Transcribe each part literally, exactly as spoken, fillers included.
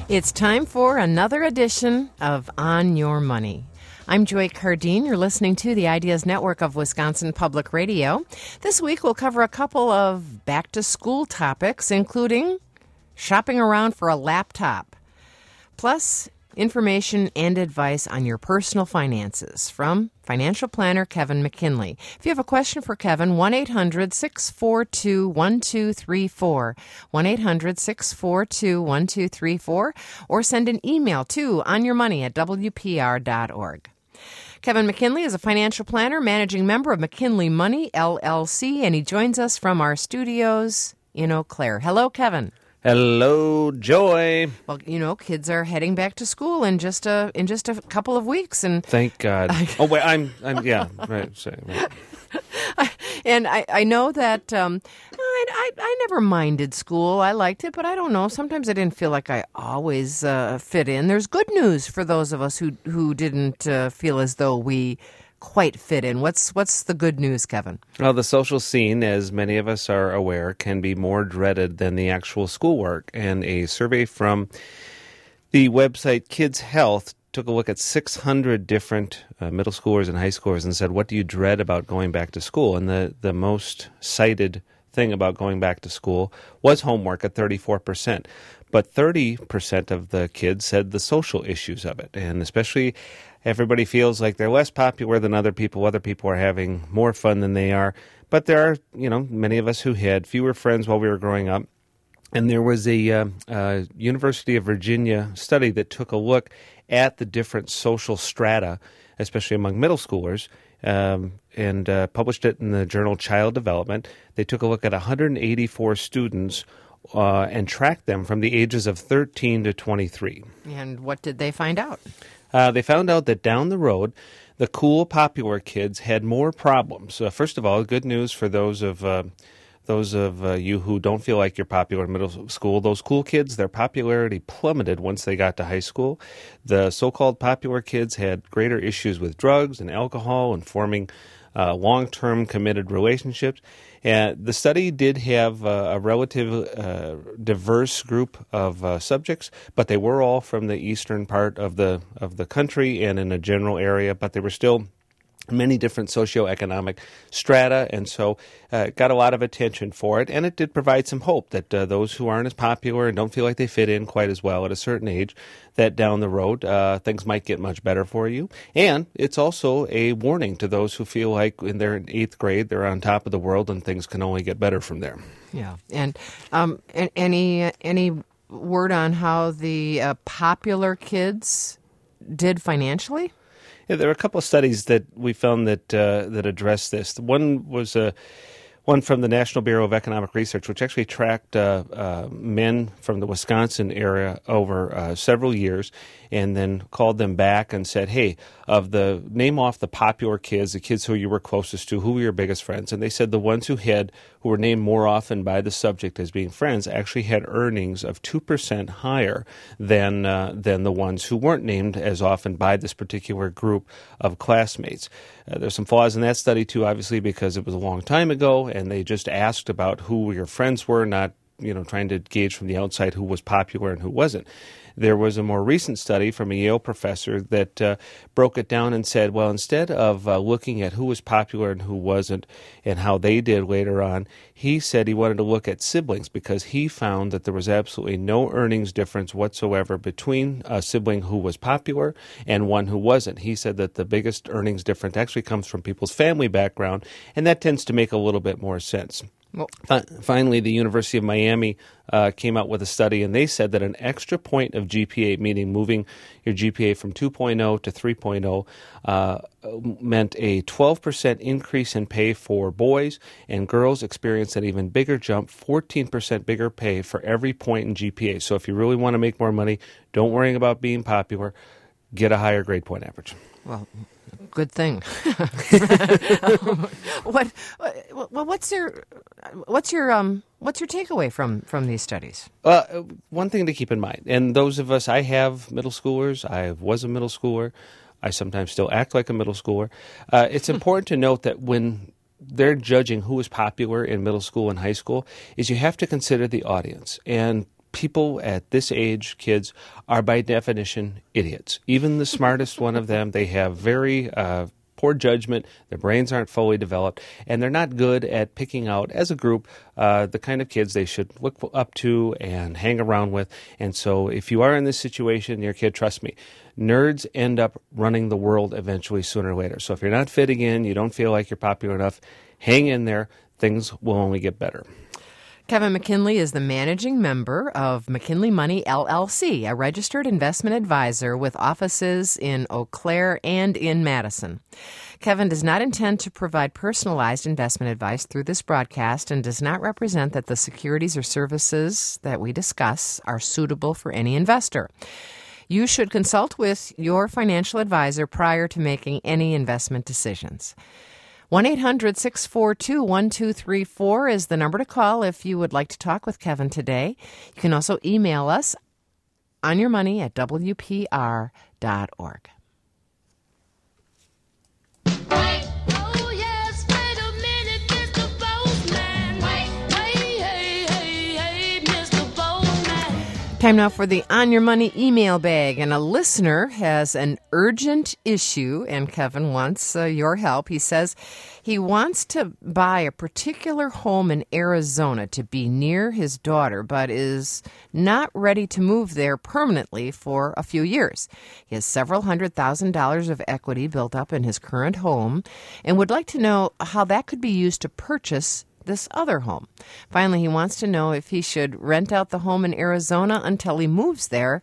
It's time for another edition of On Your Money. I'm Joy Cardine. You're listening to the Ideas Network of Wisconsin Public Radio. This week we'll cover a couple of back-to-school topics, including shopping around for a laptop, plus information and advice on your personal finances from financial planner Kevin McKinley. If you have a question for Kevin, one eight hundred six four two one two three four, one eight hundred six four two one two three four, or send an email to onyourmoney at w p r dot org. Kevin McKinley is a financial planner, managing member of McKinley Money, L L C, and he joins us from our studios in Eau Claire. Hello, Kevin. Hello, Joy. Well, you know, kids are heading back to school in just a in just a couple of weeks, and thank God. oh wait, I'm I'm yeah right. Sorry, right. And I, I know that um, I, I I never minded school. I liked it, but I don't know. Sometimes I didn't feel like I always uh, fit in. There's good news for those of us who who didn't uh, feel as though we quite fit in. What's what's the good news, Kevin? Well, the social scene, as many of us are aware, can be more dreaded than the actual schoolwork. And a survey from the website Kids Health took a look at six hundred different uh, middle schoolers and high schoolers and said, what do you dread about going back to school? And the, the most cited thing about going back to school was homework at thirty-four percent. But thirty percent of the kids said the social issues of it, and especially everybody feels like they're less popular than other people. Other people are having more fun than they are. But there are, you know, many of us who had fewer friends while we were growing up. And there was a uh, uh, University of Virginia study that took a look at the different social strata, especially among middle schoolers, um, and uh, published it in the journal Child Development. They took a look at one hundred eighty-four students uh, and tracked them from the ages of thirteen to twenty-three. And what did they find out? Uh, they found out that down the road, the cool, popular kids had more problems. Uh, first of all, good news for those of uh, those of uh, you who don't feel like you're popular in middle school. Those cool kids, their popularity plummeted once they got to high school. The so-called popular kids had greater issues with drugs and alcohol and forming uh, long-term committed relationships. And the study did have uh, a relative uh, diverse group of uh, subjects, but they were all from the eastern part of the of the country and in a general area, but they were still many different socioeconomic strata, and so uh, got a lot of attention for it. And it did provide some hope that uh, those who aren't as popular and don't feel like they fit in quite as well at a certain age, that down the road uh, things might get much better for you. And it's also a warning to those who feel like in their eighth grade they're on top of the world and things can only get better from there. Yeah, and um, any any word on how the uh, popular kids did financially? Yeah, there are a couple of studies that we found that uh, that address this. One was a uh, one from the National Bureau of Economic Research, which actually tracked uh, uh, men from the Wisconsin area over uh, several years, and then called them back and said, "Hey, of the name off the popular kids, the kids who you were closest to, who were your biggest friends?" And they said the ones who had who were named more often by the subject as being friends actually had earnings of two percent higher than uh, than the ones who weren't named as often by this particular group of classmates. Uh, there's some flaws in that study too, obviously, because it was a long time ago, and they just asked about who your friends were, not you know trying to gauge from the outside who was popular and who wasn't. There was a more recent study from a Yale professor that uh, broke it down and said, well, instead of uh, looking at who was popular and who wasn't and how they did later on, he said he wanted to look at siblings because he found that there was absolutely no earnings difference whatsoever between a sibling who was popular and one who wasn't. He said that the biggest earnings difference actually comes from people's family background, and that tends to make a little bit more sense. Well, finally, the University of Miami uh, came out with a study, and they said that an extra point of G P A, meaning moving your G P A from two point oh to three point oh, uh, meant a twelve percent increase in pay for boys, and girls experienced an even bigger jump, fourteen percent bigger pay for every point in G P A. So if you really want to make more money, don't worry about being popular. Get a higher grade point average. Well, good thing. what? Well, what's your what's your um what's your takeaway from from these studies? Uh, one thing to keep in mind, and those of us, I have middle schoolers. I was a middle schooler. I sometimes still act like a middle schooler. Uh, it's important to note that when they're judging who is popular in middle school and high school, is you have to consider the audience. And people at this age, kids, are by definition idiots. Even the smartest one of them, they have very uh, poor judgment, their brains aren't fully developed, and they're not good at picking out, as a group, uh, the kind of kids they should look up to and hang around with. And so if you are in this situation, your kid, trust me, nerds end up running the world eventually, sooner or later. So if you're not fitting in, you don't feel like you're popular enough, hang in there. Things will only get better. Kevin McKinley is the managing member of McKinley Money, L L C, a registered investment advisor with offices in Eau Claire and in Madison. Kevin does not intend to provide personalized investment advice through this broadcast and does not represent that the securities or services that we discuss are suitable for any investor. You should consult with your financial advisor prior to making any investment decisions. one eight hundred six four two one two three four is the number to call if you would like to talk with Kevin today. You can also email us on your money at w p r dot org. Time now for the On Your Money email bag, and a listener has an urgent issue, and Kevin wants uh, your help. He says he wants to buy a particular home in Arizona to be near his daughter, but is not ready to move there permanently for a few years. He has several hundred thousand dollars of equity built up in his current home and would like to know how that could be used to purchase this other home. Finally, he wants to know if he should rent out the home in Arizona until he moves there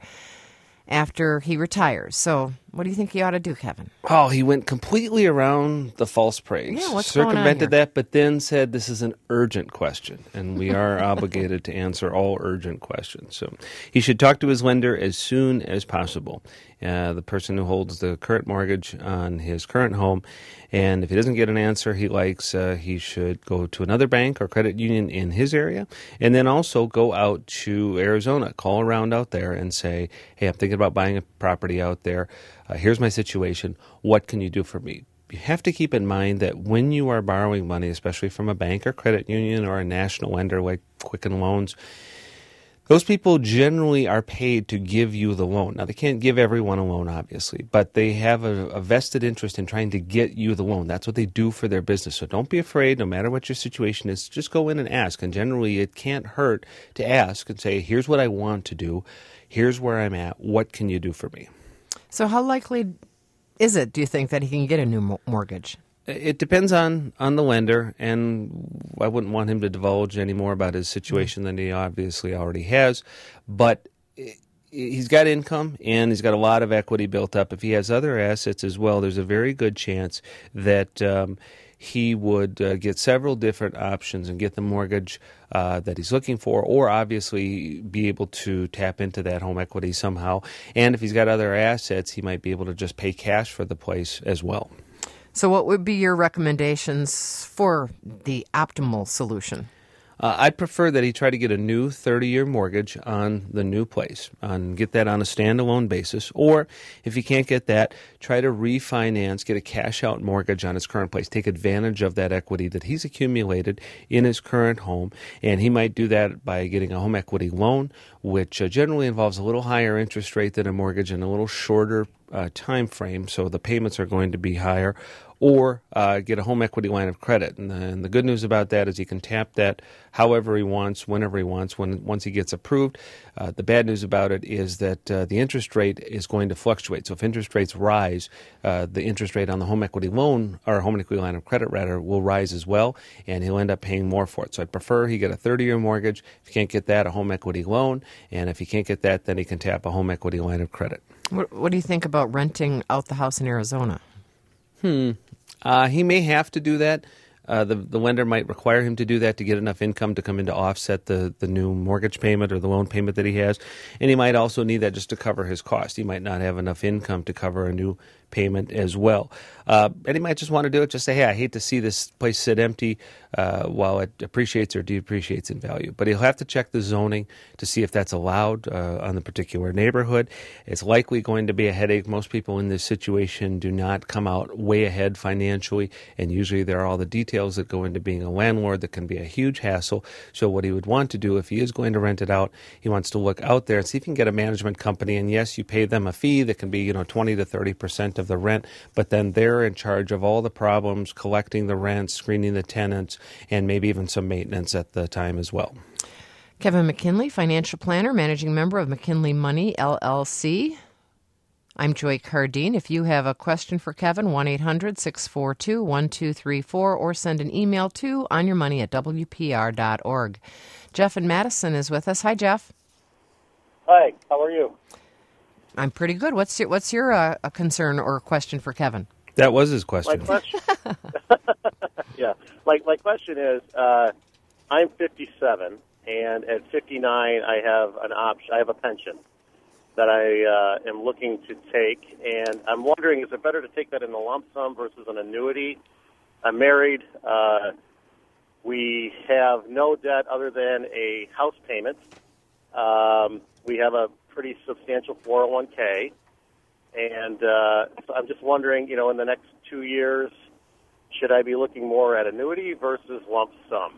after he retires. So what do you think he ought to do, Kevin? Oh, he went completely around the false praise. Yeah, what's going on Circumvented here? that, but then said this is an urgent question, and we are obligated to answer all urgent questions. So he should talk to his lender as soon as possible, uh, the person who holds the current mortgage on his current home. And if he doesn't get an answer he likes, uh, he should go to another bank or credit union in his area, and then also go out to Arizona, call around out there and say, hey, I'm thinking about buying a property out there. Uh, here's my situation. What can you do for me? You have to keep in mind that when you are borrowing money, especially from a bank or credit union or a national lender like Quicken Loans, those people generally are paid to give you the loan. Now, they can't give everyone a loan, obviously, but they have a, a vested interest in trying to get you the loan. That's what they do for their business. So don't be afraid, no matter what your situation is, just go in and ask. And generally, it can't hurt to ask and say, here's what I want to do. Here's where I'm at. What can you do for me? So how likely is it, do you think, that he can get a new mo- mortgage? It depends on, on the lender, and I wouldn't want him to divulge any more about his situation than he obviously already has. But he's got income, and he's got a lot of equity built up. If he has other assets as well, there's a very good chance that um, he would uh, get several different options and get the mortgage uh, that he's looking for, or obviously be able to tap into that home equity somehow. And if he's got other assets, he might be able to just pay cash for the place as well. So what would be your recommendations for the optimal solution? Uh, I'd prefer that he try to get a new thirty-year mortgage on the new place, and get that on a standalone basis. Or if he can't get that, try to refinance, get a cash-out mortgage on his current place. Take advantage of that equity that he's accumulated in his current home, and he might do that by getting a home equity loan, which uh, generally involves a little higher interest rate than a mortgage and a little shorter uh, time frame, so the payments are going to be higher. Or uh, get a home equity line of credit. And the, and the good news about that is he can tap that however he wants, whenever he wants, when once he gets approved. Uh, the bad news about it is that uh, the interest rate is going to fluctuate. So if interest rates rise, uh, the interest rate on the home equity loan, or home equity line of credit rather, will rise as well, and he'll end up paying more for it. So I'd prefer he get a thirty-year mortgage. If he can't get that, a home equity loan. And if he can't get that, then he can tap a home equity line of credit. What, what do you think about renting out the house in Arizona? Hmm. Uh, he may have to do that. Uh, the, the lender might require him to do that to get enough income to come in to offset the, the new mortgage payment or the loan payment that he has. And he might also need that just to cover his cost. He might not have enough income to cover a new payment as well. Uh, and he might just want to do it, just say, hey, I hate to see this place sit empty uh, while it appreciates or depreciates in value. But he'll have to check the zoning to see if that's allowed uh, on the particular neighborhood. It's likely going to be a headache. Most people in this situation do not come out way ahead financially, and usually there are all the details that go into being a landlord that can be a huge hassle. So what he would want to do if he is going to rent it out, he wants to look out there and see if he can get a management company. And yes, you pay them a fee that can be, you know, twenty to thirty percent of the rent, but then they're in charge of all the problems, collecting the rent, screening the tenants, and maybe even some maintenance at the time as well. Kevin McKinley, financial planner, managing member of McKinley Money, L L C. I'm Joy Cardine. If you have a question for Kevin, one eight hundred six four two one two three four, or send an email to onyourmoney at w p r dot org. Jeff in Madison is with us. Hi, Jeff. Hi, how are you? I'm pretty good. What's your, what's your uh, a concern or question for Kevin? That was his question. My question, yeah. My my question is, uh, I'm fifty-seven, and at fifty-nine, I have an option. I have a pension that I uh, am looking to take, and I'm wondering, is it better to take that in a lump sum versus an annuity? I'm married. Uh, we have no debt other than a house payment. Um, we have a pretty substantial four oh one k, and uh, so I'm just wondering, you know, in the next two years, should I be looking more at annuity versus lump sum?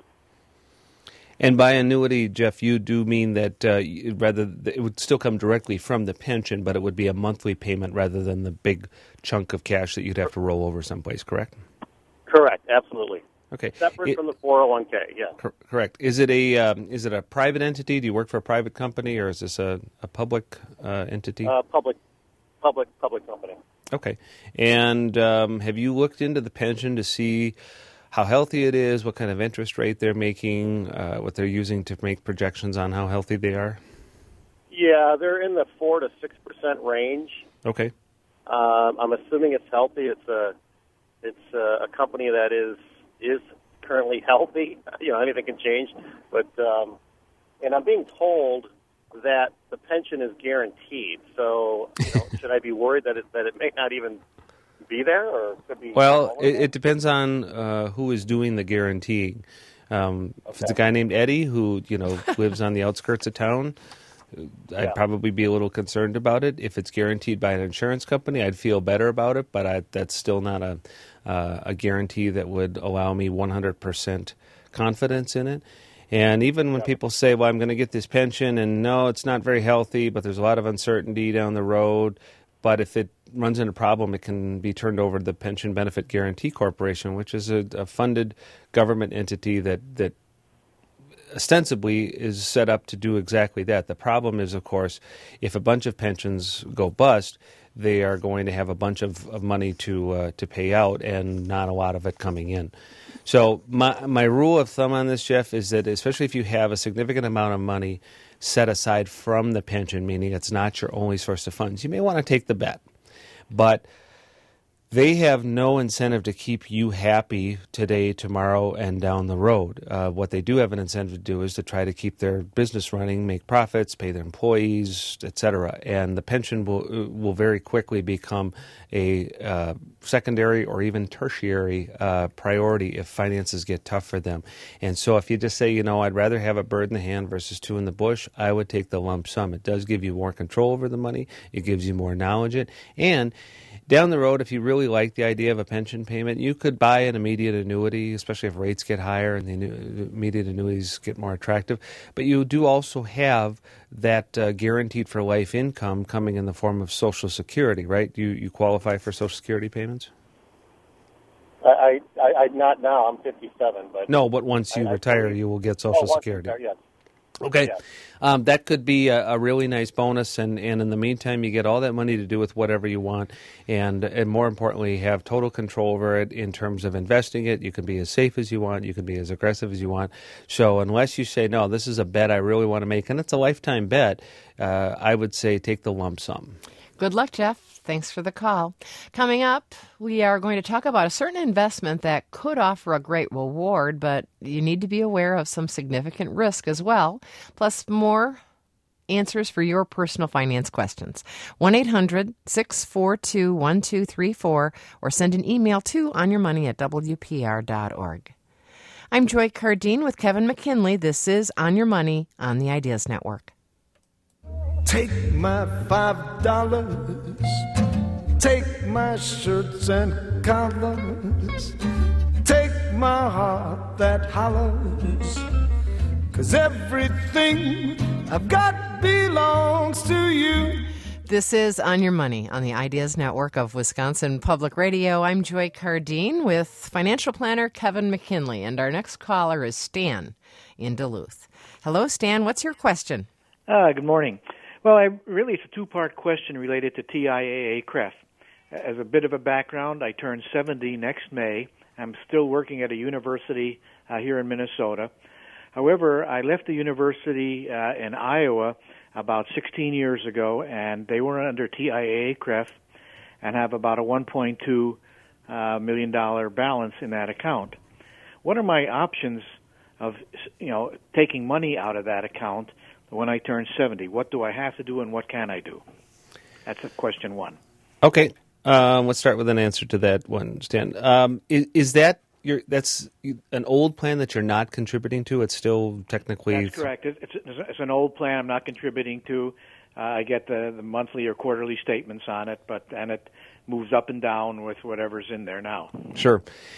And by annuity, Jeff, you do mean that uh, rather it would still come directly from the pension, but it would be a monthly payment rather than the big chunk of cash that you'd have to roll over someplace, correct? Correct, absolutely. Okay. Separate it, from the four oh one k, yeah. Cor- correct. Is it a um, is it a private entity? Do you work for a private company, or is this a, a public uh, entity? Uh, public, public, public company. Okay. And um, have you looked into the pension to see how healthy it is, what kind of interest rate they're making, uh, what they're using to make projections on how healthy they are? Yeah, they're in the four to six percent range. Okay. Um, I'm assuming it's healthy. It's a it's a, a company that is is currently healthy. You know, anything can change, but um, and I'm being told that the pension is guaranteed. So, you know, should I be worried that it that it may not even be there, or could be? Well, it, it depends on uh, who is doing the guaranteeing. Um, okay. If it's a guy named Eddie who you know lives on the outskirts of town, I'd yeah. probably be a little concerned about it. If it's guaranteed by an insurance company, I'd feel better about it, but I, that's still not a uh, a guarantee that would allow me one hundred percent confidence in it. And even when yeah. people say, well, I'm going to get this pension, and no, it's not very healthy, but there's a lot of uncertainty down the road, but if it runs into a problem, it can be turned over to the Pension Benefit Guarantee Corporation, which is a, a funded government entity that, that ostensibly is set up to do exactly that. The problem is, of course, if a bunch of pensions go bust, they are going to have a bunch of, of money to uh, to pay out and not a lot of it coming in. So my my rule of thumb on this, Jeff, is that especially if you have a significant amount of money set aside from the pension, meaning it's not your only source of funds, you may want to take the bet. But they have no incentive to keep you happy today, tomorrow, and down the road. Uh, what they do have an incentive to do is to try to keep their business running, make profits, pay their employees, et cetera. And the pension will will very quickly become a uh, secondary or even tertiary uh, priority if finances get tough for them. And so if you just say, you know, I'd rather have a bird in the hand versus two in the bush, I would take the lump sum. It does give you more control over the money. It gives you more knowledge. It and down the road, if you really like the idea of a pension payment, you could buy an immediate annuity, especially if rates get higher and the immediate annuities get more attractive. But you do also have that uh, guaranteed for life income coming in the form of Social Security, right? You you qualify for Social Security payments? I, I, I not now. I'm fifty-seven, but no. But once you I, retire, I, you will get Social oh, Security. Retire, yes. Okay, yes. um, that could be a, a really nice bonus, and, and in the meantime, you get all that money to do with whatever you want, and and more importantly, have total control over it in terms of investing it. You can be as safe as you want, you can be as aggressive as you want. So unless you say, no, this is a bet I really want to make, and it's a lifetime bet, uh, I would say take the lump sum. Good luck, Jeff. Thanks for the call. Coming up, we are going to talk about a certain investment that could offer a great reward, but you need to be aware of some significant risk as well. Plus, more answers for your personal finance questions. one eight hundred six four two one two three four or send an email to onyourmoney at w p r dot org. I'm Joy Cardine with Kevin McKinley. This is On Your Money on the Ideas Network. Take my five dollars, take my shirts and collars, take my heart that hollers, 'cause everything I've got belongs to you. This is On Your Money on the Ideas Network of Wisconsin Public Radio. I'm Joy Cardine with financial planner Kevin McKinley, and our next caller is Stan in Duluth. Hello, Stan. What's your question? Uh, good morning. Well, I, really, it's a two-part question related to T I A A C R E F. As a bit of a background, I turn seventy next May. I'm still working at a university uh, here in Minnesota. However, I left the university uh, in Iowa about sixteen years ago, and they were under T I A A C R E F and have about a one point two uh, million dollar balance in that account. What are my options of, you know, taking money out of that account when I turn seventy? What do I have to do, and what can I do? That's question one. Okay, um, let's start with an answer to that one, Stan. Um, is, is that your that's an old plan that you're not contributing to? It's still technically that's correct. It's, it's, it's an old plan I'm not contributing to. Uh, I get the, the monthly or quarterly statements on it, but and it moves up and down with whatever's in there now. Sure.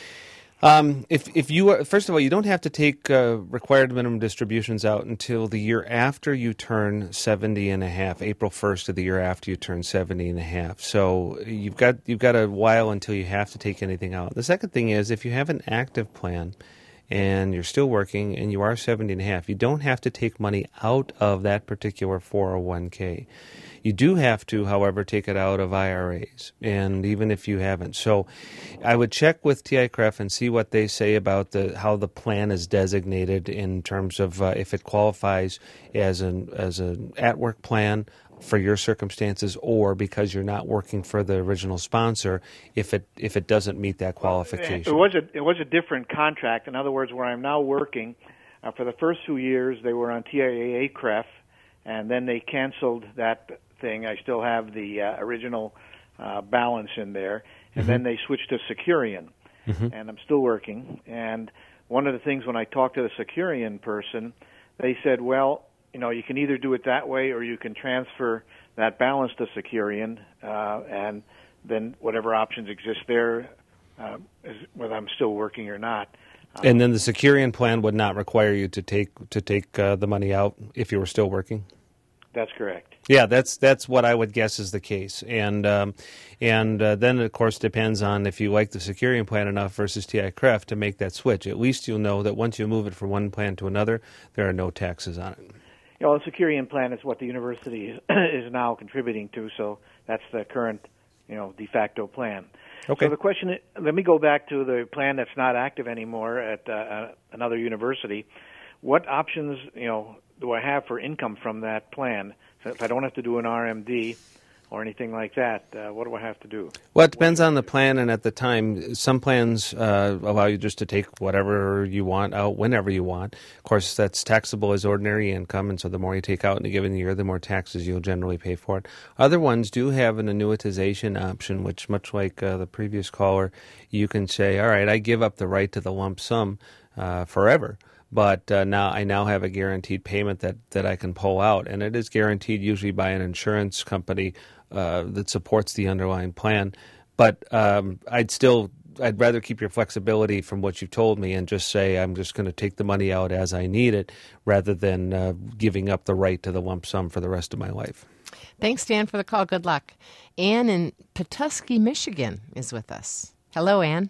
Um, if if you are, first of all, you don't have to take uh, required minimum distributions out until the year after you turn seventy and a half, April first of the year after you turn seventy and a half. So you've got you've got a while until you have to take anything out. The second thing is, if you have an active plan and you're still working and you are seventy and a half, you don't have to take money out of that particular four oh one k. You do have to, however, take it out of I R As, and even if you haven't. So I would check with T I A C R E F and see what they say about the how the plan is designated in terms of uh, if it qualifies as an as an at-work plan for your circumstances, or because you're not working for the original sponsor, if it if it doesn't meet that qualification. It was a it was a different contract. In other words, where I'm now working, uh, for the first two years they were on T I A A C R E F, and then they canceled that thing. I still have the uh, original uh, balance in there, and mm-hmm. then they switched to Securian, mm-hmm. and I'm still working. And one of the things when I talked to the Securian person, they said, well, you know, you can either do it that way or you can transfer that balance to Securian, uh, and then whatever options exist there, uh, is whether I'm still working or not. Um, and then the Securian plan would not require you to take to take uh, the money out if you were still working? That's correct. Yeah, that's that's what I would guess is the case, and um, and uh, then of course depends on if you like the Securian plan enough versus T I A C R E F to make that switch. At least you'll know that once you move it from one plan to another, there are no taxes on it. You know, the Securian plan is what the university is, is now contributing to, so that's the current, you know, de facto plan. Okay. So the question is, let me go back to the plan that's not active anymore at uh, another university. What options, you know, do I have for income from that plan? So if I don't have to do an R M D or anything like that, uh, what do I have to do? Well, it depends on the plan and at the time. Some plans uh, allow you just to take whatever you want out whenever you want. Of course, that's taxable as ordinary income, and so the more you take out in a given year, the more taxes you'll generally pay for it. Other ones do have an annuitization option, which, much like uh, the previous caller, you can say, all right, I give up the right to the lump sum uh, forever. But uh, now I now have a guaranteed payment that, that I can pull out, and it is guaranteed usually by an insurance company uh, that supports the underlying plan. But um, I'd still I'd rather keep your flexibility from what you've told me and just say I'm just going to take the money out as I need it, rather than uh, giving up the right to the lump sum for the rest of my life. Thanks, Dan, for the call. Good luck. Ann in Petoskey, Michigan, is with us. Hello, Ann.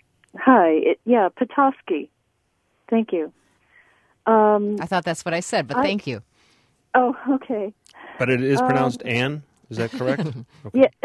Hi. It, yeah, Petoskey. Thank you. Um, I thought that's what I said, but I, thank you. Oh, okay. But it is pronounced um, Ann? Is that correct? Okay. Yeah.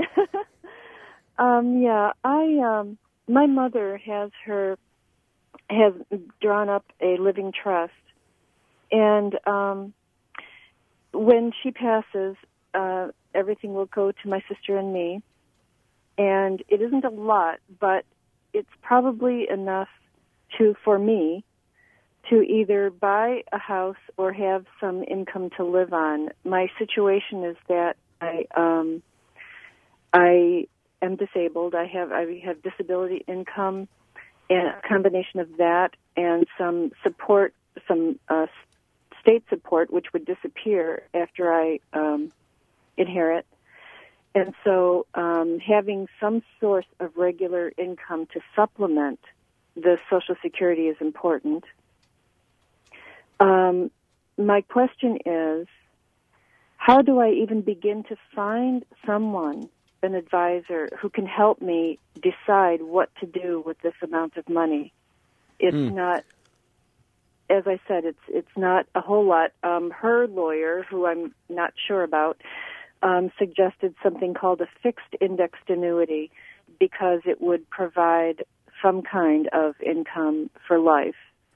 um, yeah, I, um, my mother has her, has drawn up a living trust. And um, when she passes, uh, everything will go to my sister and me. And it isn't a lot, but it's probably enough to, for me, to either buy a house or have some income to live on. My situation is that I um, I am disabled. I have I have disability income, and a combination of that and some support, some uh, state support, which would disappear after I um, inherit. And so um, having some source of regular income to supplement the Social Security is important. Um, my question is, how do I even begin to find someone, an advisor, who can help me decide what to do with this amount of money? It's mm. not, as I said, it's it's not a whole lot. Um, her lawyer, who I'm not sure about, um, suggested something called a fixed indexed annuity because it would provide some kind of income for life.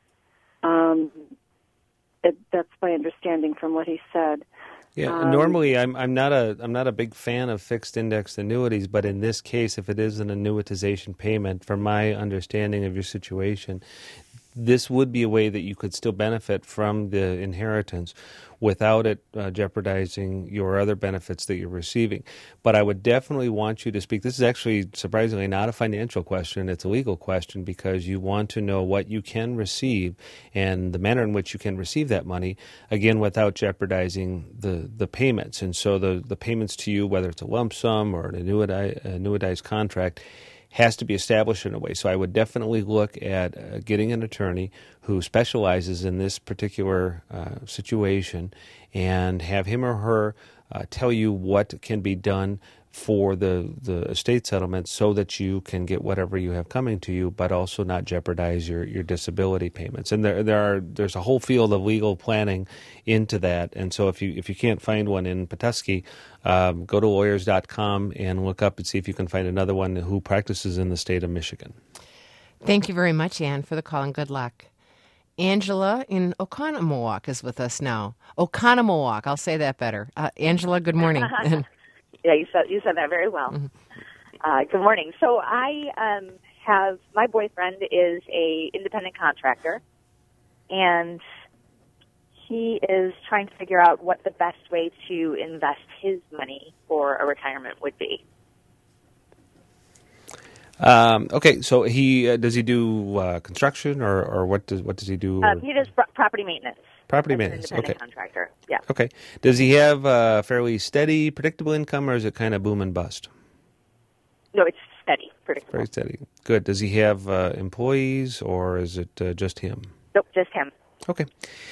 Um, it, that's my understanding from what he said. Yeah, um, normally I'm I'm not a I'm not a big fan of fixed indexed annuities, but in this case, if it is an annuitization payment, from my understanding of your situation, this would be a way that you could still benefit from the inheritance without it uh, jeopardizing your other benefits that you're receiving. But I would definitely want you to speak. This is actually surprisingly not a financial question. It's a legal question because you want to know what you can receive and the manner in which you can receive that money, again, without jeopardizing the, the payments. And so the, the payments to you, whether it's a lump sum or an annuitized, annuitized contract, has to be established in a way. So I would definitely look at uh, getting an attorney who specializes in this particular uh, situation and have him or her uh, tell you what can be done for the, the estate settlement so that you can get whatever you have coming to you, but also not jeopardize your, your disability payments. And there there are there's a whole field of legal planning into that. And so if you if you can't find one in Petoskey, um, go to lawyers dot com and look up and see if you can find another one who practices in the state of Michigan. Thank you very much, Ann, for the call, and good luck. Angela in Oconomowoc is with us now. Oconomowoc, I'll say that better. Uh, Angela, good morning. Yeah, you said you said that very well. Mm-hmm. Uh, good morning. So I um, have my boyfriend is a independent contractor, and he is trying to figure out what the best way to invest his money for a retirement would be. Um, okay, so he uh, does he do uh, construction or, or what does what does he do? Um, he does pro- property maintenance. Property As maintenance. An independent Okay. Contractor. Yeah. Okay. Does he have a fairly steady, predictable income, or is it kind of boom and bust? No, it's steady, predictable. Very steady. Good. Does he have uh, employees, or is it uh, just him? Nope, just him. Okay.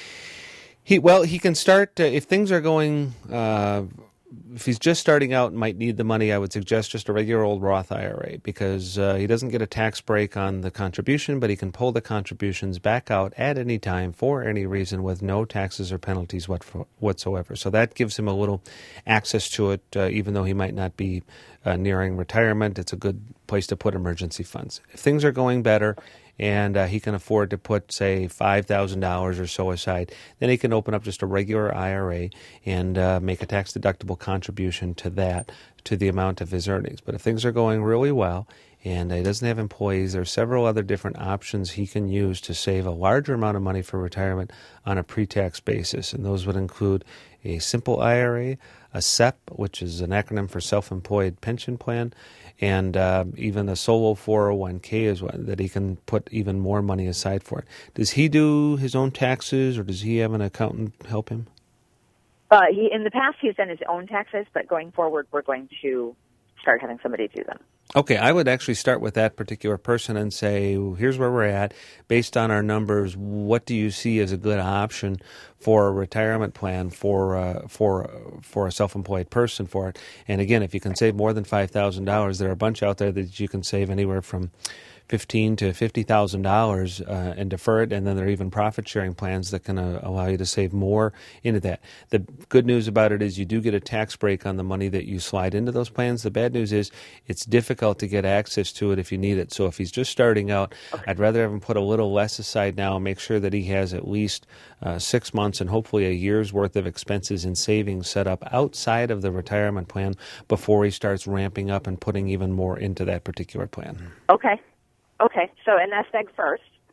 He well, he can start uh, if things are going. Uh, If he's just starting out and might need the money, I would suggest just a regular old Roth I R A because uh, he doesn't get a tax break on the contribution, but he can pull the contributions back out at any time for any reason with no taxes or penalties whatsoever. So that gives him a little access to it, uh, even though he might not be uh, nearing retirement. It's a good place to put emergency funds. If things are going better, and uh, he can afford to put, say, five thousand dollars or so aside, then he can open up just a regular I R A and uh, make a tax-deductible contribution to that, to the amount of his earnings. But if things are going really well and he doesn't have employees, there are several other different options he can use to save a larger amount of money for retirement on a pre-tax basis. And those would include a simple I R A, a S E P, which is an acronym for Self-Employed Pension Plan, and uh, even a solo four oh one k is one that he can put even more money aside for it. Does he do his own taxes, or does he have an accountant help him? Uh, he in the past he's done his own taxes, but going forward we're going to start having somebody do them. Okay, I would actually start with that particular person and say, here's where we're at. Based on our numbers, what do you see as a good option for a retirement plan for uh, for for a self-employed person for it? And again, if you can save more than five thousand dollars, there are a bunch out there that you can save anywhere from fifteen to fifty thousand dollars uh, and defer it, and then there are even profit-sharing plans that can uh, allow you to save more into that. The good news about it is you do get a tax break on the money that you slide into those plans. The bad news is it's difficult to get access to it if you need it. So if he's just starting out, okay. I'd rather have him put a little less aside now and make sure that he has at least uh, six months and hopefully a year's worth of expenses and savings set up outside of the retirement plan before he starts ramping up and putting even more into that particular plan. Okay. Okay, so a nest egg first,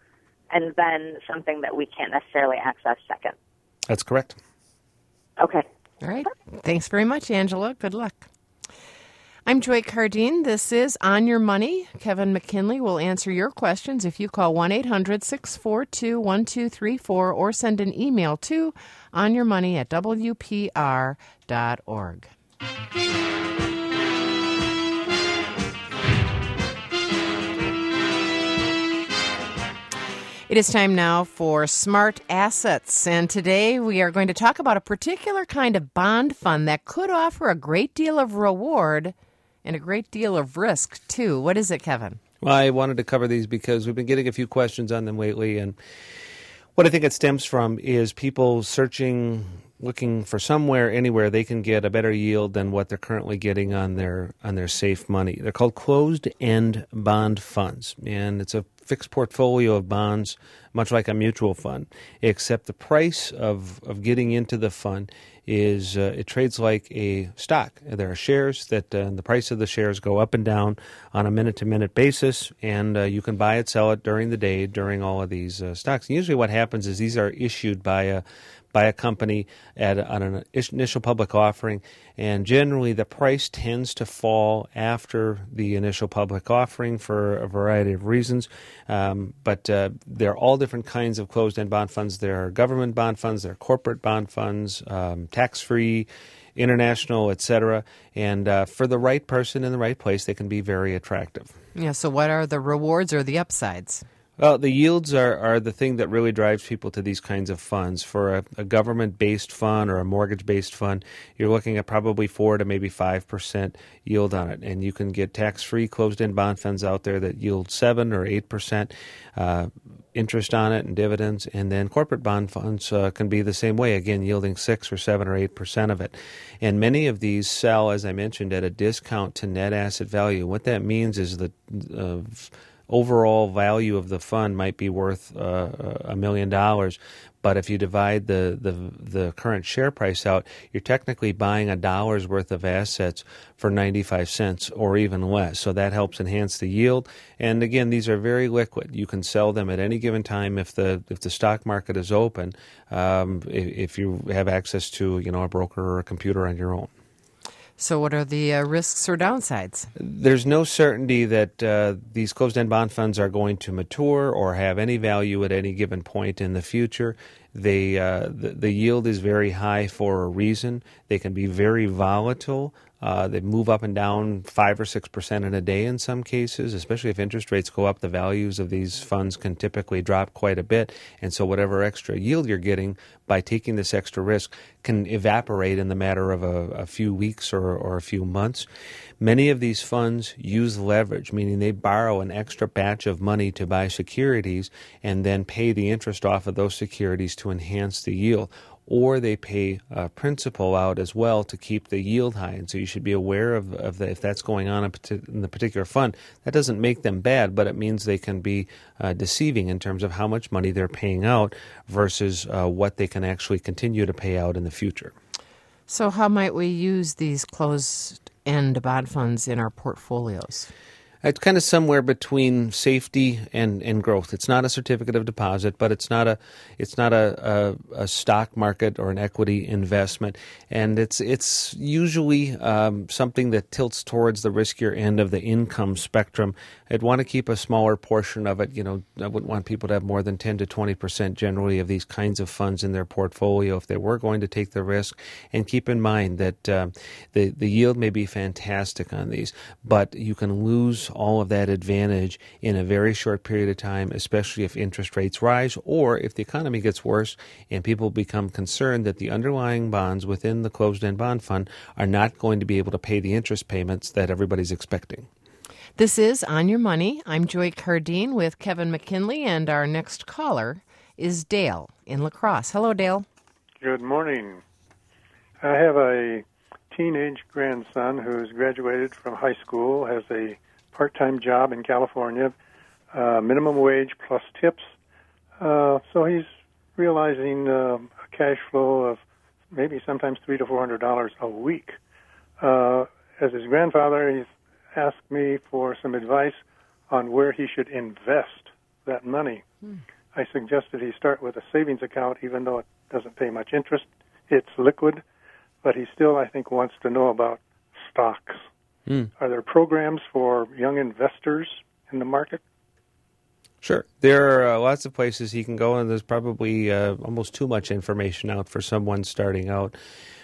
and then something that we can't necessarily access second. That's correct. Okay. All right. Thanks very much, Angela. Good luck. I'm Joy Cardine. This is On Your Money. Kevin McKinley will answer your questions if you call one eight hundred six four two one two three four or send an email to onyourmoney at w p r dot org. It is time now for Smart Assets, and today we are going to talk about a particular kind of bond fund that could offer a great deal of reward and a great deal of risk, too. What is it, Kevin? Well, I wanted to cover these because we've been getting a few questions on them lately, and what I think it stems from is people searching, looking for somewhere, anywhere they can get a better yield than what they're currently getting on their on their safe money. They're called closed-end bond funds, and it's a fixed portfolio of bonds, much like a mutual fund, except the price of, of getting into the fund is uh, it trades like a stock. There are shares that uh, the price of the shares go up and down on a minute-to-minute basis, and uh, you can buy it, sell it during the day during all of these uh, stocks. And usually what happens is these are issued by a by a company at on an initial public offering, and generally the price tends to fall after the initial public offering for a variety of reasons. Um, but uh, there are all different kinds of closed-end bond funds. There are government bond funds, there are corporate bond funds, um, tax-free, international, et cetera. And uh, for the right person in the right place, they can be very attractive. Yeah, so what are the rewards or the upsides? Well, the yields are, are the thing that really drives people to these kinds of funds. For a, a government-based fund or a mortgage-based fund, you're looking at probably four to maybe five percent yield on it. And you can get tax-free closed-end bond funds out there that yield seven or eight percent uh, interest on it and dividends. And then corporate bond funds uh, can be the same way, again, yielding six or seven or eight percent of it. And many of these sell, as I mentioned, at a discount to net asset value. What that means is that uh, overall value of the fund might be worth uh, a million dollars, but if you divide the, the the current share price out, you're technically buying a dollar's worth of assets for ninety-five cents or even less. So that helps enhance the yield. And again, these are very liquid. You can sell them at any given time if the if the stock market is open. Um, if, if you have access to you know a broker or a computer on your own. So what are the uh, risks or downsides? There's no certainty that uh, these closed-end bond funds are going to mature or have any value at any given point in the future. They, uh, the, the yield is very high for a reason. They can be very volatile. Uh, they move up and down five or six percent in a day in some cases, especially if interest rates go up. The values of these funds can typically drop quite a bit, and so whatever extra yield you're getting by taking this extra risk can evaporate in the matter of a, a few weeks or, or a few months. Many of these funds use leverage, meaning they borrow an extra batch of money to buy securities and then pay the interest off of those securities to enhance the yield. Or they pay uh, principal out as well to keep the yield high. And so you should be aware of, of the, if that's going on in the particular fund. That doesn't make them bad, but it means they can be uh, deceiving in terms of how much money they're paying out versus uh, what they can actually continue to pay out in the future. So how might we use these closed-end bond funds in our portfolios? It's kind of somewhere between safety and, and growth. It's not a certificate of deposit, but it's not a it's not a, a, a stock market or an equity investment, and it's it's usually um, something that tilts towards the riskier end of the income spectrum. I'd want to keep a smaller portion of it. You know, I wouldn't want people to have more than ten to twenty percent generally of these kinds of funds in their portfolio if they were going to take the risk. And keep in mind that uh, the the yield may be fantastic on these, but you can lose all of that advantage in a very short period of time, especially if interest rates rise or if the economy gets worse and people become concerned that the underlying bonds within the closed-end bond fund are not going to be able to pay the interest payments that everybody's expecting. This is On Your Money. I'm Joy Cardine with Kevin McKinley, and our next caller is Dale in La Crosse. Hello, Dale. Good morning. I have a teenage grandson who's graduated from high school, has a part-time job in California, uh, minimum wage plus tips. Uh, so he's realizing uh, a cash flow of maybe sometimes three to four hundred dollars a week. Uh, as his grandfather, he's asked me for some advice on where he should invest that money. Hmm. I suggested he start with a savings account, even though it doesn't pay much interest. It's liquid, but he still, I think, wants to know about stocks. Mm. Are there programs for young investors in the market? Sure. There are uh, lots of places he can go, and there's probably uh, almost too much information out for someone starting out.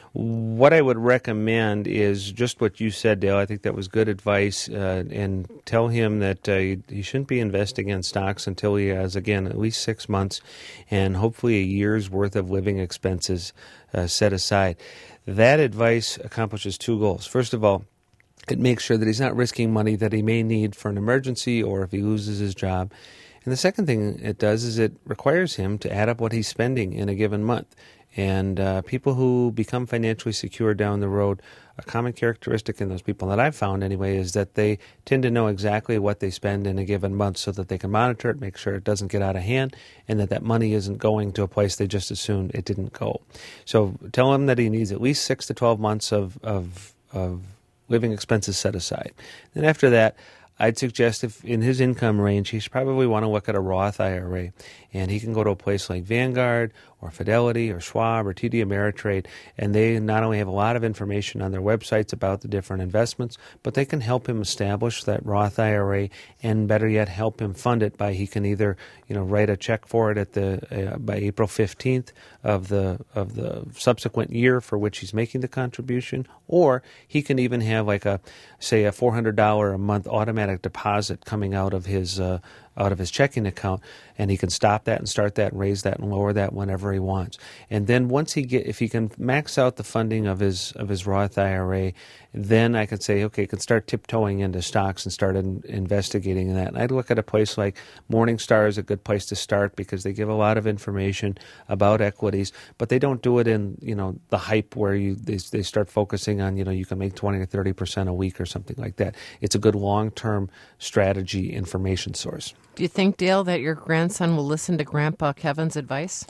What I would recommend is just what you said, Dale. I think that was good advice, uh, and tell him that uh, he, he shouldn't be investing in stocks until he has, again, at least six months and hopefully a year's worth of living expenses uh, set aside. That advice accomplishes two goals. First of all, it makes sure that he's not risking money that he may need for an emergency or if he loses his job. And the second thing it does is it requires him to add up what he's spending in a given month. And uh, people who become financially secure down the road, a common characteristic in those people that I've found anyway is that they tend to know exactly what they spend in a given month so that they can monitor it, make sure it doesn't get out of hand, and that that money isn't going to a place they just assumed it didn't go. So tell him that he needs at least six to twelve months of, of, of living expenses set aside. Then after that, I'd suggest if in his income range, he should probably want to look at a Roth I R A. And he can go to a place like Vanguard or Fidelity or Schwab or T D Ameritrade, and they not only have a lot of information on their websites about the different investments, but they can help him establish that Roth I R A, and better yet, help him fund it by he can either you know write a check for it at the uh, by April fifteenth of the of the subsequent year for which he's making the contribution, or he can even have like a say a four hundred dollars a month automatic deposit coming out of his uh, out of his checking account, and he can stop that and start that and raise that and lower that whenever he wants. And then once he get, if he can max out the funding of his of his Roth I R A, then I could say, okay, he can start tiptoeing into stocks and start in, investigating in that. And I'd look at a place like Morningstar is a good place to start because they give a lot of information about equities, but they don't do it in you know the hype where you they, they start focusing on you know you can make twenty or thirty percent a week or something like that. It's a good long-term strategy information source. Do you think, Dale, that your grandson will listen to Grandpa Kevin's advice?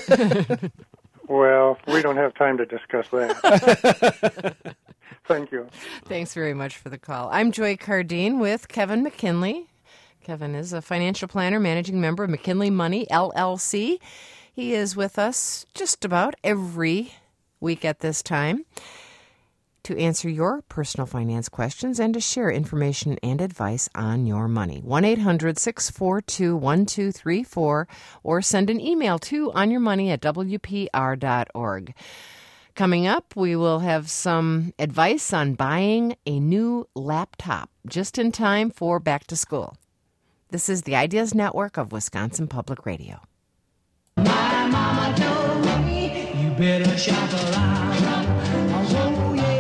Well, we don't have time to discuss that. Thank you. Thanks very much for the call. I'm Joy Cardine with Kevin McKinley. Kevin is a financial planner, managing member of McKinley Money, L L C. He is with us just about every week at this time to answer your personal finance questions and to share information and advice on your money. one eight hundred six four two one two three four or send an email to onyourmoney at w p r dot org. Coming up, we will have some advice on buying a new laptop just in time for back to school. This is the Ideas Network of Wisconsin Public Radio. My mama told me you better shop around. Oh, yeah.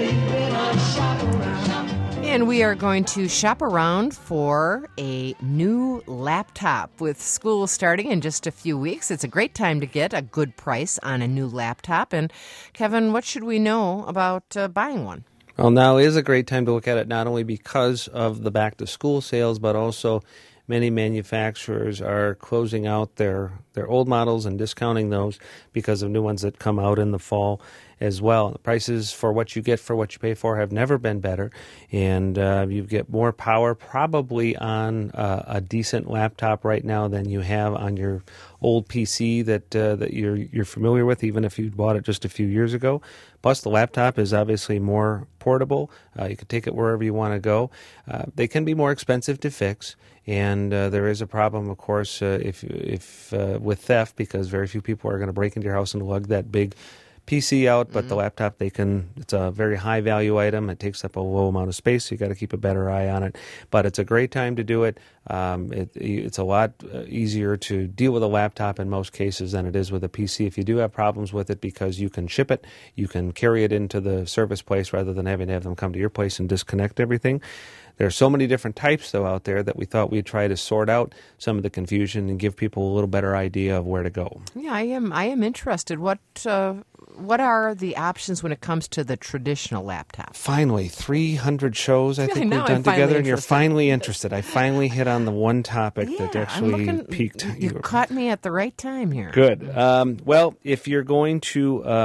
And we are going to shop around for a new laptop. With school starting in just a few weeks, it's a great time to get a good price on a new laptop. And Kevin, what should we know about uh, buying one? Well, now is a great time to look at it, not only because of the back-to-school sales, but also many manufacturers are closing out their, their old models and discounting those because of new ones that come out in the fall as well. The prices for what you get for what you pay for have never been better, and uh, you get more power probably on uh, a decent laptop right now than you have on your old P C that uh, that you're you're familiar with, even if you bought it just a few years ago. Plus, the laptop is obviously more portable. Uh, you can take it wherever you want to go. Uh, they can be more expensive to fix, and uh, there is a problem, of course, uh, if if uh, with theft, because very few people are going to break into your house and lug that big P C out, but mm-hmm. the laptop, they can, it's a very high value item. It takes up a low amount of space, so you got to keep a better eye on it. But it's a great time to do it. Um, it it's a lot easier to deal with a laptop in most cases than it is with a P C. If you do have problems with it, because you can ship it, you can carry it into the service place rather than having to have them come to your place and disconnect everything. There are so many different types, though, out there that we thought we'd try to sort out some of the confusion and give people a little better idea of where to go. Yeah, I am I am interested. What uh, what are the options when it comes to the traditional laptop? Finally, three hundred shows I think I we've done I'm together, interested. and you're finally interested. I finally hit on the one topic yeah, that actually looking, piqued you. You caught me at the right time here. Good. Um, well, if you're going to... Um,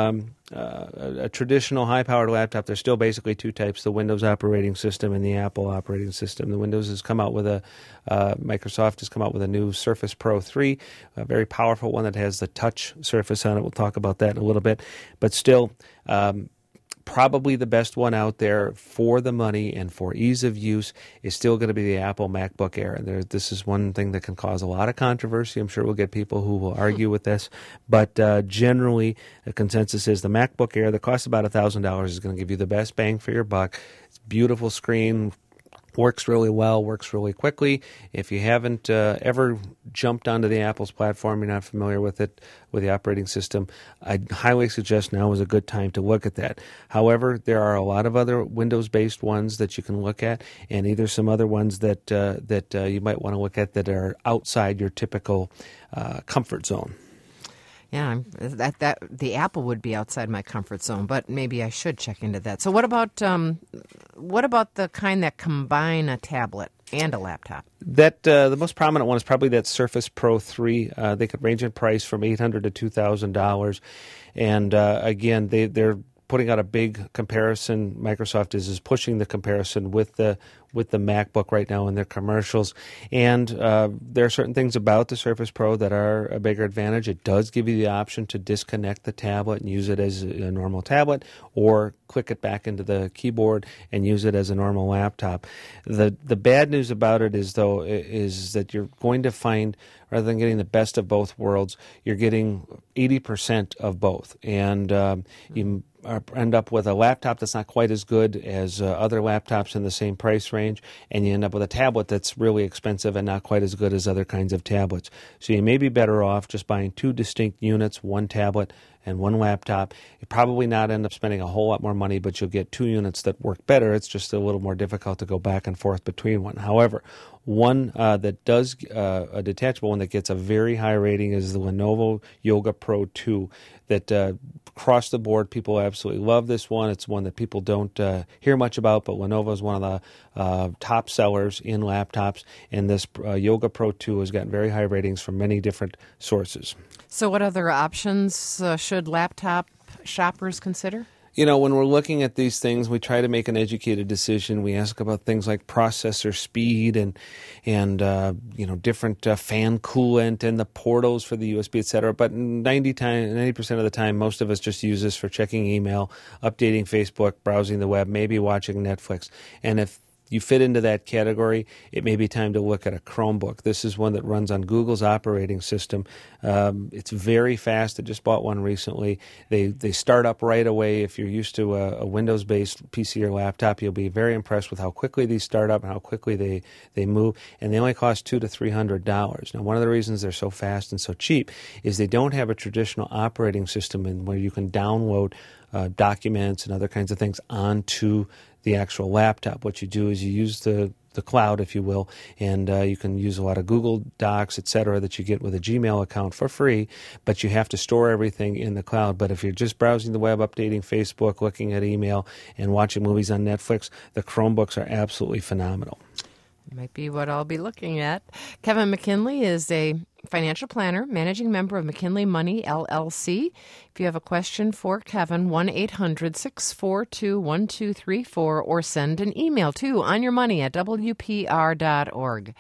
uh, a, a traditional high-powered laptop, there's still basically two types: the Windows operating system and the Apple operating system. The Windows has come out with a uh, Microsoft has come out with a new Surface Pro three, a very powerful one that has the touch surface on it. We'll talk about that in a little bit, but still. Um, Probably the best one out there for the money and for ease of use is still going to be the Apple MacBook Air. There, this is one thing that can cause a lot of controversy. I'm sure we'll get people who will argue with this. But uh, generally, the consensus is the MacBook Air that costs about one thousand dollars is going to give you the best bang for your buck. It's a beautiful screen. Works really well, works really quickly. If you haven't uh, ever jumped onto the Apple's platform, you're not familiar with it, with the operating system, I'd highly suggest now is a good time to look at that. However, there are a lot of other Windows-based ones that you can look at, and either some other ones that uh, that uh, you might want to look at that are outside your typical uh, comfort zone. Yeah, I'm- that that the Apple would be outside my comfort zone, but maybe I should check into that. So, what about um, what about the kind that combine a tablet and a laptop? That uh, the most prominent one is probably that Surface Pro three. Uh, they could range in price from eight hundred to two thousand dollars, and uh, again, they they're putting out a big comparison. Microsoft is is pushing the comparison with the with the MacBook right now in their commercials, and uh, there are certain things about the Surface Pro that are a bigger advantage. It does give you the option to disconnect the tablet and use it as a normal tablet, or click it back into the keyboard and use it as a normal laptop. The the bad news about it is though is that you're going to find, rather than getting the best of both worlds, you're getting eighty percent of both, and um, you are, end up with a laptop that's not quite as good as uh, other laptops in the same price range, and you end up with a tablet that's really expensive and not quite as good as other kinds of tablets. So you may be better off just buying two distinct units, one tablet and one laptop. You probably not end up spending a whole lot more money, but you'll get two units that work better. It's just a little more difficult to go back and forth between one. However, one uh, that does, uh, a detachable one that gets a very high rating is the Lenovo Yoga Pro two. That uh, across the board, people absolutely love this one. It's one that people don't uh, hear much about, but Lenovo is one of the uh, top sellers in laptops, and this uh, Yoga Pro two has gotten very high ratings from many different sources. So, what other options uh, should laptop shoppers consider? You know, when we're looking at these things, we try to make an educated decision. We ask about things like processor speed and, and uh, you know, different uh, fan coolant and the portos for the U S B, et cetera. But ninety time, ninety percent of the time, most of us just use this for checking email, updating Facebook, browsing the web, maybe watching Netflix. And if you fit into that category, it may be time to look at a Chromebook. This is one that runs on Google's operating system. Um, it's very fast. I just bought one recently. They they start up right away. If you're used to a, a Windows-based P C or laptop, you'll be very impressed with how quickly these start up and how quickly they, they move. And they only cost two to three hundred dollars. Now, one of the reasons they're so fast and so cheap is they don't have a traditional operating system in where you can download uh, documents and other kinds of things onto the actual laptop. What you do is you use the, the cloud, if you will, and uh, you can use a lot of Google Docs, et cetera, that you get with a Gmail account for free, but you have to store everything in the cloud. But if you're just browsing the web, updating Facebook, looking at email, and watching movies on Netflix, the Chromebooks are absolutely phenomenal. Might be what I'll be looking at. Kevin McKinley is a financial planner, managing member of McKinley Money, L L C. If you have a question for Kevin, one eight hundred six four two one two three four, or send an email to onyourmoney at w p r dot org.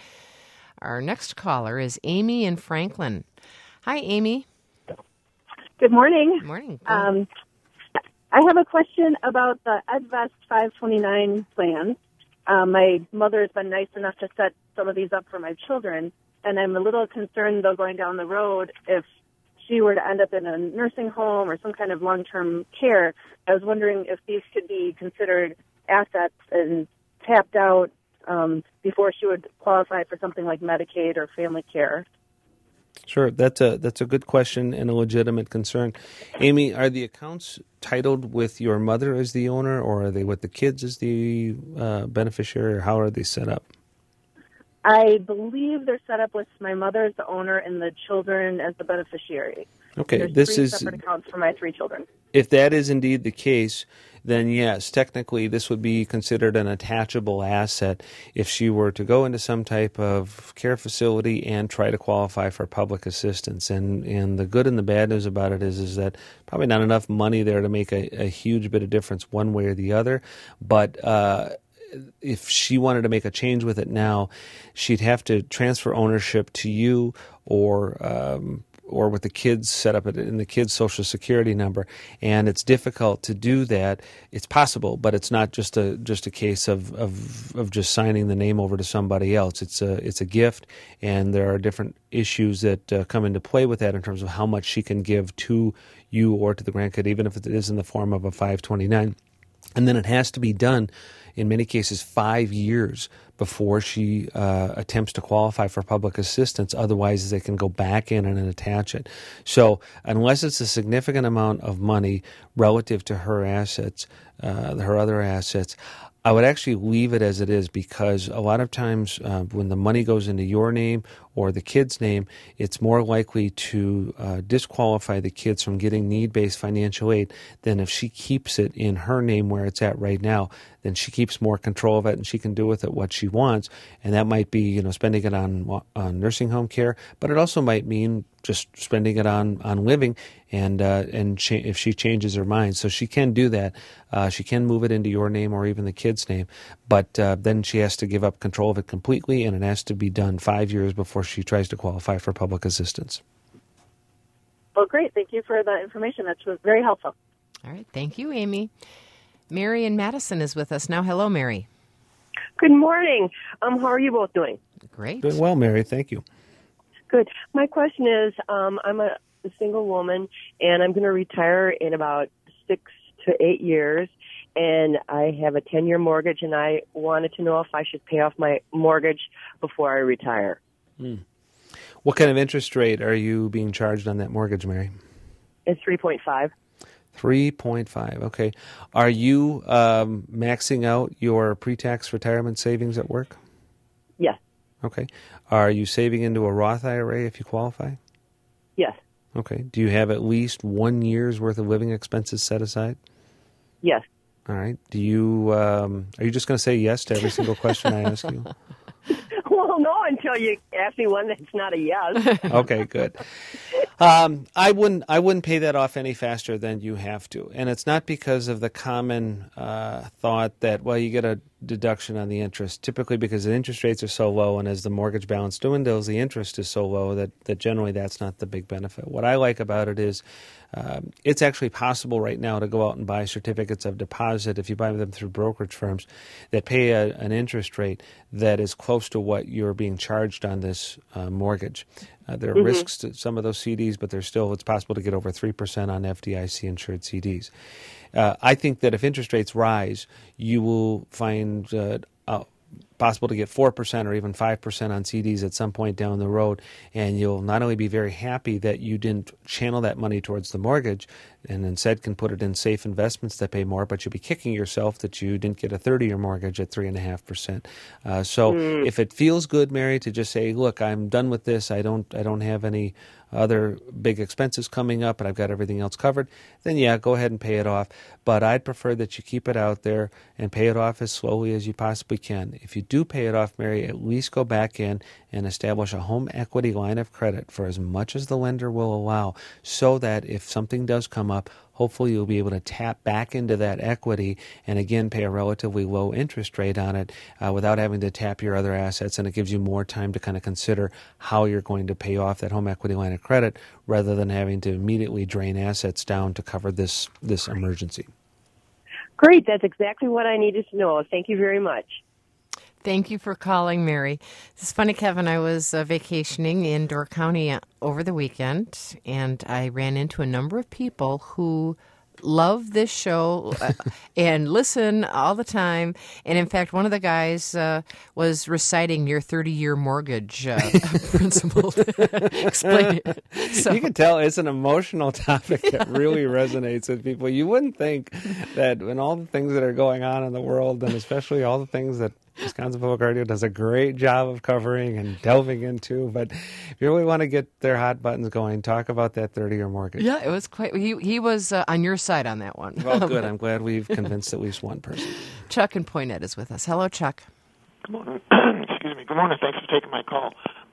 Our next caller is Amy in Franklin. Hi, Amy. Good morning. Good morning. Um, I have a question about the EdVest five twenty-nine plan. Uh, my mother has been nice enough to set some of these up for my children, and I'm a little concerned, though, going down the road, if she were to end up in a nursing home or some kind of long-term care. I was wondering if these could be considered assets and tapped out um, before she would qualify for something like Medicaid or family care. Sure, that's a that's a good question and a legitimate concern. Amy, are the accounts titled with your mother as the owner, or are they with the kids as the uh, beneficiary, or how are they set up? I believe they're set up with my mother as the owner and the children as the beneficiary. Okay, There's this three is separate accounts for my three children. If that is indeed the case, then yes, technically this would be considered an attachable asset if she were to go into some type of care facility and try to qualify for public assistance. And and the good and the bad news about it is is that probably not enough money there to make a, a huge bit of difference one way or the other. But uh, if she wanted to make a change with it now, she'd have to transfer ownership to you or um, or with the kids set up in the kids' Social Security number, and it's difficult to do that. It's possible, but it's not just a just a case of, of, of just signing the name over to somebody else. It's a it's a gift, and there are different issues that uh, come into play with that in terms of how much she can give to you or to the grandkid, even if it is in the form of a five twenty-nine. And then it has to be done, in many cases, five years before she uh, attempts to qualify for public assistance. Otherwise, they can go back in and attach it. So unless it's a significant amount of money relative to her assets, uh, her other assets, I would actually leave it as it is, because a lot of times uh, when the money goes into your name or the kid's name, it's more likely to uh, disqualify the kids from getting need-based financial aid than if she keeps it in her name where it's at right now. Then she keeps more control of it, and she can do with it what she wants. And that might be, you know, spending it on, on nursing home care, but it also might mean just spending it on, on living, and uh, and cha- if she changes her mind. So she can do that. Uh, she can move it into your name or even the kid's name, but uh, then she has to give up control of it completely, and it has to be done five years before she tries to qualify for public assistance. Well, great. Thank you for that information. That was very helpful. All right. Thank you, Amy. Mary in Madison is with us now. Hello, Mary. Good morning. Um, how are you both doing? Great. Doing well, Mary. Thank you. Good. My question is, um, I'm a, a single woman, and I'm going to retire in about six to eight years, and I have a ten-year mortgage, and I wanted to know if I should pay off my mortgage before I retire. Mm. What kind of interest rate are you being charged on that mortgage, Mary? It's three point five. three point five, okay. Are you um, maxing out your pre-tax retirement savings at work? Yes. Okay. Are you saving into a Roth I R A if you qualify? Yes. Okay. Do you have at least one year's worth of living expenses set aside? Yes. All right. Do you, um, are you just going to say yes to every single question I ask you? Well, no, until you ask me one that's not a yes. Okay, good. Um, I wouldn't. I wouldn't pay that off any faster than you have to, and it's not because of the common uh, thought that, well, you get a deduction on the interest. Typically, because the interest rates are so low, and as the mortgage balance dwindles, the interest is so low that that generally that's not the big benefit. What I like about it is, um, it's actually possible right now to go out and buy certificates of deposit if you buy them through brokerage firms that pay a, an interest rate that is close to what you're being charged on this uh, mortgage. Uh, there are mm-hmm. risks to some of those C Ds, but there's still, it's possible to get over three percent on F D I C-insured C Ds. Uh, I think that if interest rates rise, you will find uh, uh, possible to get four percent or even five percent on C Ds at some point down the road, and you'll not only be very happy that you didn't channel that money towards the mortgage and instead can put it in safe investments that pay more, but you'll be kicking yourself that you didn't get a thirty-year mortgage at three point five percent. Uh, so mm. if it feels good, Mary, to just say, look, I'm done with this, I don't, I don't have any other big expenses coming up, and I've got everything else covered, then yeah, go ahead and pay it off. But I'd prefer that you keep it out there and pay it off as slowly as you possibly can. If you do pay it off, Mary, at least go back in and establish a home equity line of credit for as much as the lender will allow, so that if something does come up, hopefully you'll be able to tap back into that equity and again pay a relatively low interest rate on it uh, without having to tap your other assets, and it gives you more time to kind of consider how you're going to pay off that home equity line of credit rather than having to immediately drain assets down to cover this this emergency. Great. That's exactly what I needed to know. Thank you very much. Thank you for calling, Mary. It's funny, Kevin, I was uh, vacationing in Door County over the weekend, and I ran into a number of people who love this show uh, and listen all the time. And in fact, one of the guys uh, was reciting your thirty-year mortgage uh, principle. Explain it. So, you can tell it's an emotional topic yeah. that really resonates with people. You wouldn't think that when all the things that are going on in the world, and especially all the things that Wisconsin Public Radio does a great job of covering and delving into. But if you really want to get their hot buttons going, talk about that thirty-year mortgage. Yeah, it was quite. He he was uh, on your side on that one. Well, good. I'm glad we've convinced at least one person. Chuck in Poinette is with us. Hello, Chuck. Good morning. Excuse me. Good morning. Thanks for taking my call.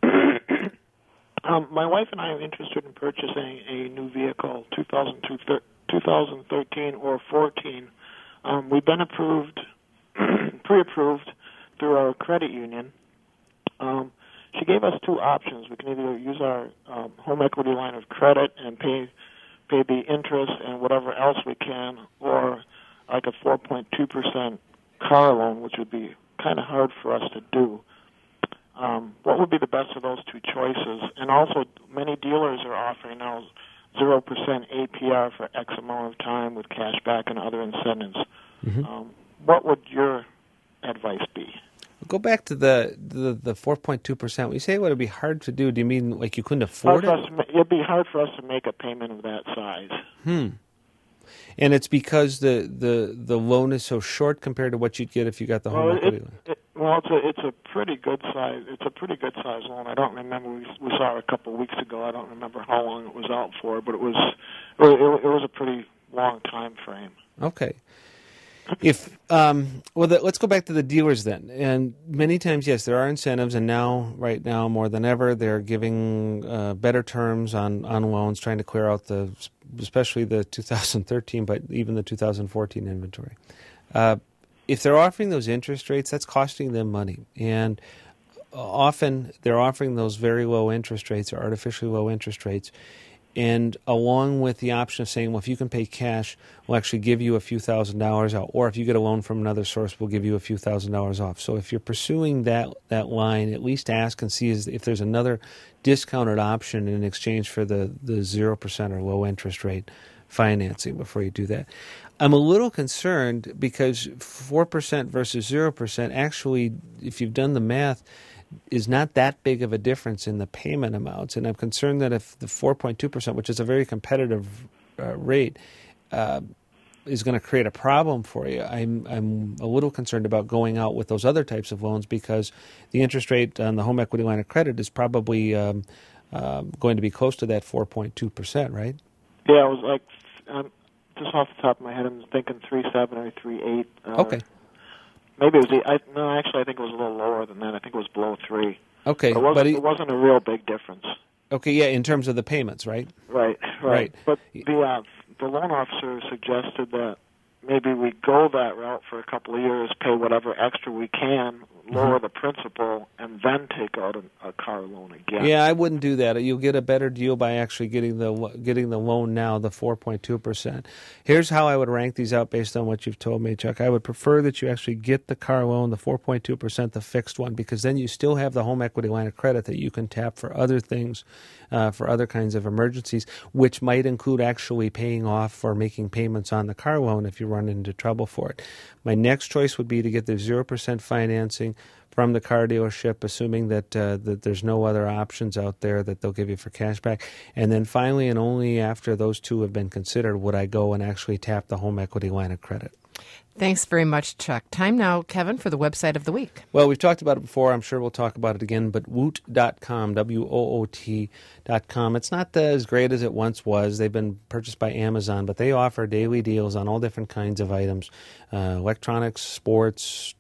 um, my wife and I are interested in purchasing a new vehicle, two thousand thirteen or fourteen. Um, we've been approved, pre-approved through our credit union. Um, she gave us two options. We can either use our um, home equity line of credit and pay pay the interest and whatever else we can, or like a four point two percent car loan, which would be kind of hard for us to do. Um, what would be the best of those two choices? And also, many dealers are offering now zero percent A P R for X amount of time with cash back and other incentives. Mm-hmm. Um, what would your advice be? Go back to the the, the four point two percent. When you say it would be hard to do, do you mean like you couldn't afford it? To, it'd be hard for us to make a payment of that size. Hmm. And it's because the, the, the loan is so short compared to what you'd get if you got the home well, equity it, loan. It, well, it's a it's a pretty good size. It's a pretty good size loan. I don't remember. We, we saw it a couple of weeks ago. I don't remember how long it was out for, but it was it, it was a pretty long time frame. Okay. If um, well, the, let's go back to the dealers then. And many times, yes, there are incentives, and now, right now, more than ever, they're giving uh, better terms on, on loans, trying to clear out the, especially the two thousand thirteen, but even the two thousand fourteen inventory. Uh, if they're offering those interest rates, that's costing them money, and often they're offering those very low interest rates or artificially low interest rates. And along with the option of saying, well, if you can pay cash, we'll actually give you a few thousand dollars out. Or if you get a loan from another source, we'll give you a few thousand dollars off. So if you're pursuing that that line, at least ask and see if there's another discounted option in exchange for the, the zero percent or low interest rate financing before you do that. I'm a little concerned because four percent versus zero percent, actually, if you've done the math, is not that big of a difference in the payment amounts. And I'm concerned that if the four point two percent, which is a very competitive uh, rate, uh, is going to create a problem for you, I'm I'm a little concerned about going out with those other types of loans because the interest rate on the home equity line of credit is probably um, uh, going to be close to that four point two percent, right? Yeah, it was like, um, just off the top of my head, I'm thinking three point seven or three point eight. Uh, okay. Maybe it was. I, no, actually, I think it was a little lower than that. I think it was below three. Okay, but it wasn't, but he, it wasn't a real big difference. Okay, yeah, in terms of the payments, right? Right, right. right. But the uh, the loan officer suggested that maybe we go that route for a couple of years, pay whatever extra we can, lower mm-hmm. the principal, and then take out a, a car loan again. Yeah, I wouldn't do that. You'll get a better deal by actually getting the getting the loan now, the four point two percent. Here's how I would rank these out based on what you've told me, Chuck. I would prefer that you actually get the car loan, the four point two percent, the fixed one, because then you still have the home equity line of credit that you can tap for other things, uh, for other kinds of emergencies, which might include actually paying off or making payments on the car loan if you run into trouble for it. My next choice would be to get the zero percent financing from the car dealership, assuming that uh, that there's no other options out there that they'll give you for cash back. And then finally, and only after those two have been considered, would I go and actually tap the home equity line of credit. Thanks very much, Chuck. Time now, Kevin, for the website of the week. Well, we've talked about it before. I'm sure we'll talk about it again, but woot dot com, W O O T dot com. It's not as great as it once was. They've been purchased by Amazon, but they offer daily deals on all different kinds of items, uh, electronics, sports,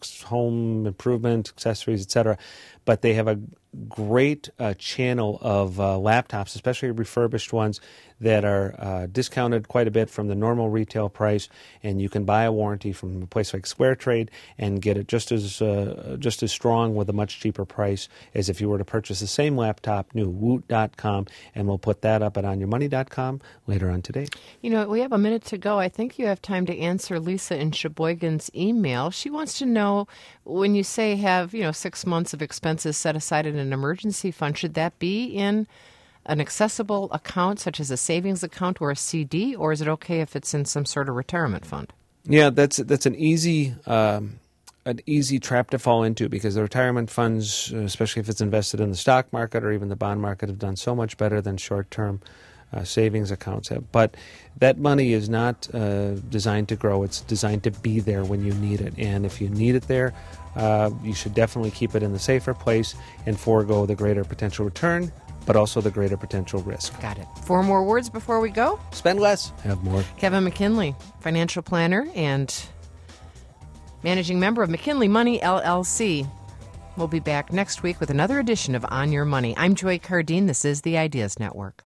home improvement, accessories, et cetera. But they have a great uh, channel of uh, laptops, especially refurbished ones, that are uh, discounted quite a bit from the normal retail price, and you can buy a warranty from a place like Square Trade and get it just as uh, just as strong with a much cheaper price as if you were to purchase the same laptop, new, woot dot com, and we'll put that up at on your money dot com later on today. You know, we have a minute to go. I think you have time to answer Lisa in Sheboygan's email. She wants to know, when you say have, you know, six months of expenses set aside in an emergency fund, should that be in an accessible account such as a savings account or a C D, or is it okay if it's in some sort of retirement fund? Yeah, that's that's an easy um, an easy trap to fall into, because the retirement funds, especially if it's invested in the stock market or even the bond market, have done so much better than short-term uh, savings accounts have. But that money is not uh, designed to grow. It's designed to be there when you need it. And if you need it there, uh, you should definitely keep it in the safer place and forego the greater potential return, but also the greater potential risk. Got it. Four more words before we go. Spend less, have more. Kevin McKinley, financial planner and managing member of McKinley Money, L L C. We'll be back next week with another edition of On Your Money. I'm Joy Cardine. This is the Ideas Network.